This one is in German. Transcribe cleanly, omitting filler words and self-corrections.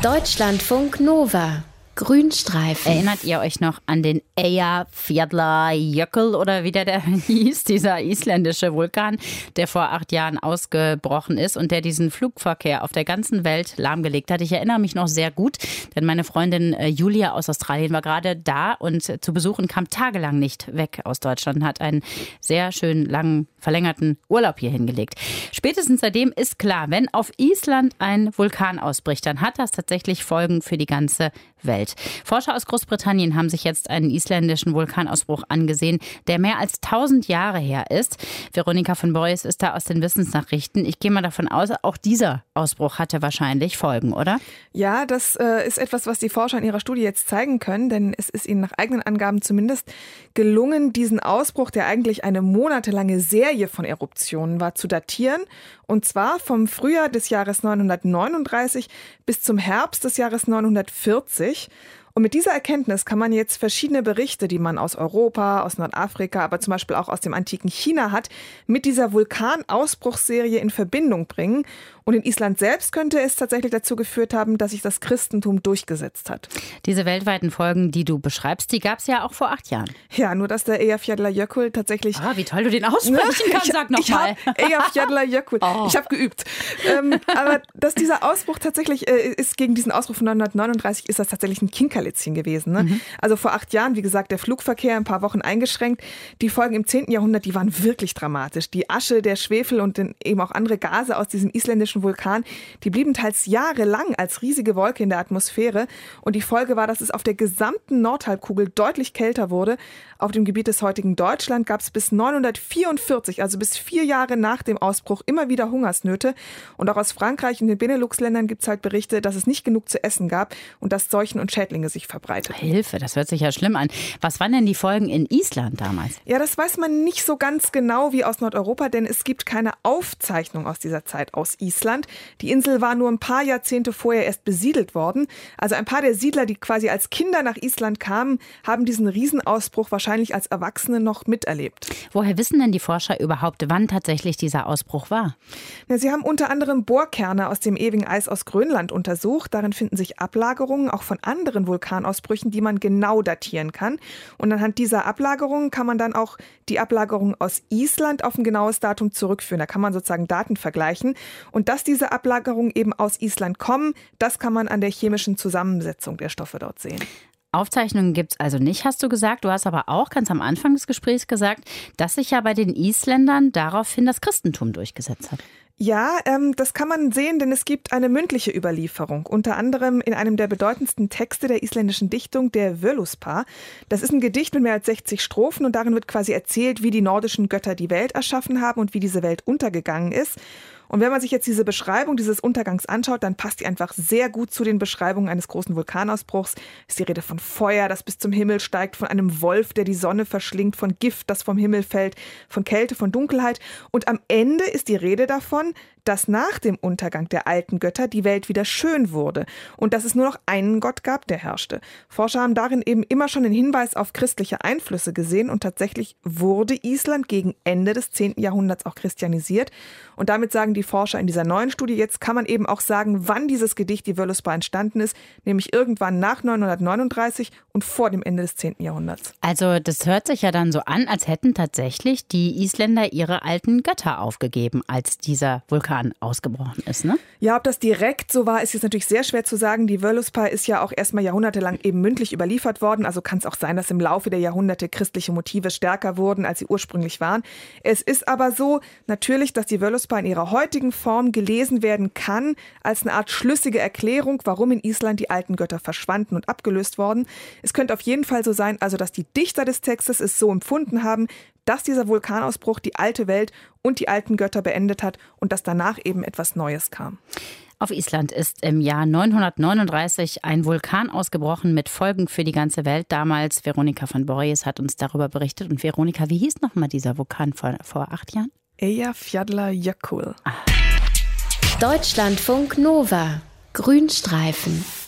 Deutschlandfunk Nova. Grünstreifen. Erinnert ihr euch noch an den Eyjafjallajökull oder wie der hieß, dieser isländische Vulkan, der vor 8 Jahren ausgebrochen ist und der diesen Flugverkehr auf der ganzen Welt lahmgelegt hat? Ich erinnere mich noch sehr gut, denn meine Freundin Julia aus Australien war gerade da und zu Besuch und kam tagelang nicht weg aus Deutschland, hat einen sehr schön langen, verlängerten Urlaub hier hingelegt. Spätestens seitdem ist klar, wenn auf Island ein Vulkan ausbricht, dann hat das tatsächlich Folgen für die ganze Welt. Forscher aus Großbritannien haben sich jetzt einen isländischen Vulkanausbruch angesehen, der mehr als 1000 Jahre her ist. Veronika von Boris ist da aus den Wissensnachrichten. Ich gehe mal davon aus, auch dieser Ausbruch hatte wahrscheinlich Folgen, oder? Ja, das ist etwas, was die Forscher in ihrer Studie jetzt zeigen können, denn es ist ihnen nach eigenen Angaben zumindest gelungen, diesen Ausbruch, der eigentlich eine monatelange Serie von Eruptionen war, zu datieren. Und zwar vom Frühjahr des Jahres 939 bis zum Herbst des Jahres 940. Und mit dieser Erkenntnis kann man jetzt verschiedene Berichte, die man aus Europa, aus Nordafrika, aber zum Beispiel auch aus dem antiken China hat, mit dieser Vulkanausbruchsserie in Verbindung bringen. Und in Island selbst könnte es tatsächlich dazu geführt haben, dass sich das Christentum durchgesetzt hat. Diese weltweiten Folgen, die du beschreibst, die gab es ja auch vor 8 Jahren. Ja, nur dass der Eyjafjallajökull tatsächlich... wie toll du den aussprechen kannst, sag nochmal. Eyjafjallajökull. Ich habe geübt. Aber dass dieser Ausbruch tatsächlich ist, gegen diesen Ausbruch von 939 ist das tatsächlich ein Kinkerlitzchen gewesen. Ne? Also vor 8 Jahren, wie gesagt, der Flugverkehr ein paar Wochen eingeschränkt. Die Folgen im 10. Jahrhundert, die waren wirklich dramatisch. Die Asche, der Schwefel und eben auch andere Gase aus diesem isländischen Vulkan, die blieben teils jahrelang als riesige Wolke in der Atmosphäre. Und die Folge war, dass es auf der gesamten Nordhalbkugel deutlich kälter wurde. Auf dem Gebiet des heutigen Deutschland gab es bis 944, also bis 4 Jahre nach dem Ausbruch, immer wieder Hungersnöte. Und auch aus Frankreich und den Benelux-Ländern gibt es halt Berichte, dass es nicht genug zu essen gab und dass Seuchen und Schädlinge sich verbreiteten. Hilfe, das hört sich ja schlimm an. Was waren denn die Folgen in Island damals? Ja, das weiß man nicht so ganz genau wie aus Nordeuropa, denn es gibt keine Aufzeichnung aus dieser Zeit aus Island. Die Insel war nur ein paar Jahrzehnte vorher erst besiedelt worden. Also ein paar der Siedler, die quasi als Kinder nach Island kamen, haben diesen Riesenausbruch wahrscheinlich als Erwachsene noch miterlebt. Woher wissen denn die Forscher überhaupt, wann tatsächlich dieser Ausbruch war? Ja, sie haben unter anderem Bohrkerne aus dem ewigen Eis aus Grönland untersucht. Darin finden sich Ablagerungen auch von anderen Vulkanausbrüchen, die man genau datieren kann. Und anhand dieser Ablagerungen kann man dann auch die Ablagerungen aus Island auf ein genaues Datum zurückführen. Da kann man sozusagen Daten vergleichen. Und dass diese Ablagerungen eben aus Island kommen, das kann man an der chemischen Zusammensetzung der Stoffe dort sehen. Aufzeichnungen gibt es also nicht, hast du gesagt. Du hast aber auch ganz am Anfang des Gesprächs gesagt, dass sich ja bei den Isländern daraufhin das Christentum durchgesetzt hat. Ja, das kann man sehen, denn es gibt eine mündliche Überlieferung, unter anderem in einem der bedeutendsten Texte der isländischen Dichtung, der Völuspá. Das ist ein Gedicht mit mehr als 60 Strophen und darin wird quasi erzählt, wie die nordischen Götter die Welt erschaffen haben und wie diese Welt untergegangen ist. Und wenn man sich jetzt diese Beschreibung dieses Untergangs anschaut, dann passt die einfach sehr gut zu den Beschreibungen eines großen Vulkanausbruchs. Ist die Rede von Feuer, das bis zum Himmel steigt, von einem Wolf, der die Sonne verschlingt, von Gift, das vom Himmel fällt, von Kälte, von Dunkelheit. Und am Ende ist die Rede davon, dass nach dem Untergang der alten Götter die Welt wieder schön wurde und dass es nur noch einen Gott gab, der herrschte. Forscher haben darin eben immer schon den Hinweis auf christliche Einflüsse gesehen und tatsächlich wurde Island gegen Ende des 10. Jahrhunderts auch christianisiert. Und damit sagen die Forscher in dieser neuen Studie, jetzt kann man eben auch sagen, wann dieses Gedicht, die Völuspá, entstanden ist, nämlich irgendwann nach 939 und vor dem Ende des 10. Jahrhunderts. Also das hört sich ja dann so an, als hätten tatsächlich die Isländer ihre alten Götter aufgegeben, als dieser Vulkan ausgebrochen ist, ne? Ja, ob das direkt so war, ist jetzt natürlich sehr schwer zu sagen. Die Völuspá ist ja auch erstmal jahrhundertelang eben mündlich überliefert worden. Also kann es auch sein, dass im Laufe der Jahrhunderte christliche Motive stärker wurden, als sie ursprünglich waren. Es ist aber so, natürlich, dass die Völuspá in ihrer heutigen Form gelesen werden kann, als eine Art schlüssige Erklärung, warum in Island die alten Götter verschwanden und abgelöst wurden. Es könnte auf jeden Fall so sein, also dass die Dichter des Textes es so empfunden haben, dass dieser Vulkanausbruch die alte Welt und die alten Götter beendet hat und dass danach eben etwas Neues kam. Auf Island ist im Jahr 939 ein Vulkan ausgebrochen mit Folgen für die ganze Welt. Damals Veronika von Boris hat uns darüber berichtet. Und Veronika, wie hieß nochmal dieser Vulkan vor 8 Jahren? Eyjafjallajökull. Deutschlandfunk Nova. Grünstreifen.